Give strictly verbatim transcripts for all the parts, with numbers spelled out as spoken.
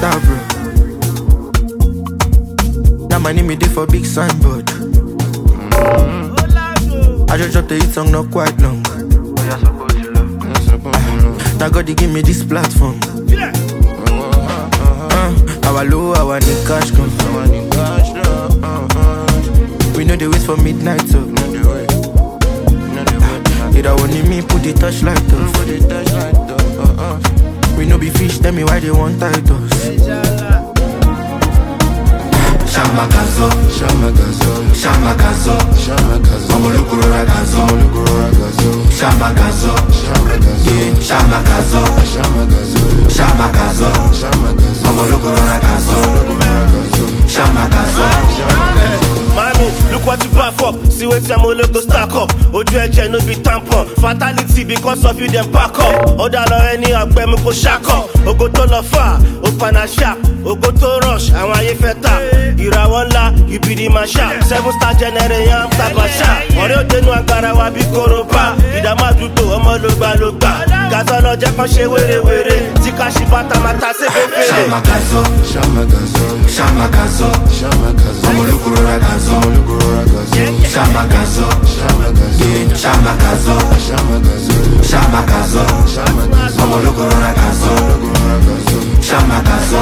star, bro. Now my name is there for big signboard. Mm-hmm. I just dropped the hit song not quite long. Now God they give me this platform. uh, Our low, our need cash come. We know they wait for midnight, so it only me put the touchlight off. We know be fish, tell me why they want titles. Shamakazo, Shamakazo, Shamakazo, Shamakazo, Omolukuro ragazo, Shamakazo, Shamakazo, Shamakazo, Shamakazo, Omolukuro ragazo, Shamakazo. Mommy, look what you back up. See what your molo go stack up. Oju eje no be tampon. Fatality because of you them back up. Oda lo any agbe mi ko shack up. Ogo to lo fa, o pana sharp. Ogo to rush, àwọn ayé fẹ́ tà. Ìràwọ̀ ńlá, you be the mashup. Seven star generation, tabasha. Ọ̀rẹ́ òde nu agbára wa bí koroba. Ìdààmú àdúgbò ọmọ ló gbà ló gbà. Gàzọ́ lọ jẹ́ kán ṣe wérewère. Tí ká ṣe bàtà máa ta sí fèfèrè. Shamakazo, Shamakazo, Shamakazo, Shamakazo, Omolukuro ragazo, Shamakazo, Shamakazo, Shamakazo, Shamakazo, Shamakazo, Omolukuro ragazo, Shamakazo.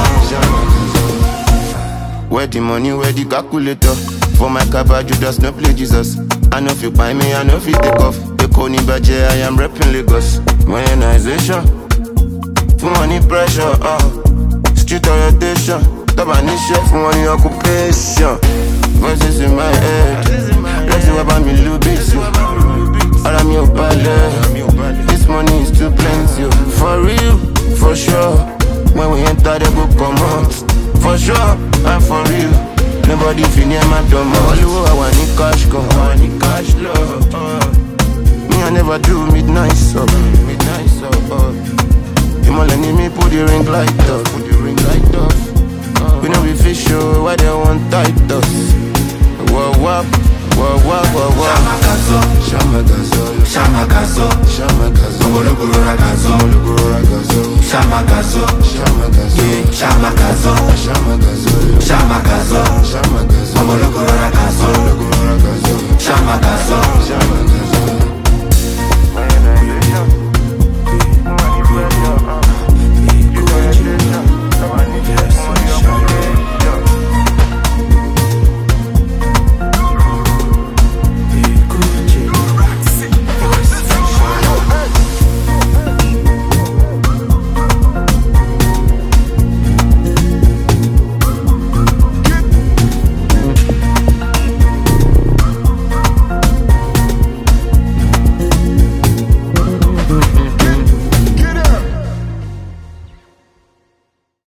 Where the money, where the calculator? For my cabba, you just no play Jesus. I know if you buy me, I know if you take off. The Coney Badger, I am repping Lagos. Monetization, for money pressure, uh. Street orientation, top and chef, for money occupation. Voices in my head, let's see what about me, little bit. All I'm your ballet. This money is too plenty, for real, for sure. When we enter, they go come out. For sure, and for real. Nobody feel near my dumb. All you I want in cash, come on, in cash, love. Uh. Me, I never do midnight, so midnight, so uh. You more letting me put the ring light up, put the ring light up. Uh. We know we fish show, why they want tight us. Whoa, whoa, whoa, whoa, whoa, whoa. Shamakazo, Shamakazo, Shamakazo, Omolukuro ragazo, Shamakazo, Shamakazo, Shamakazo, Shamakazo, Shamakazo, Omolukuro ragazo, Shamakazo, Shamakazo.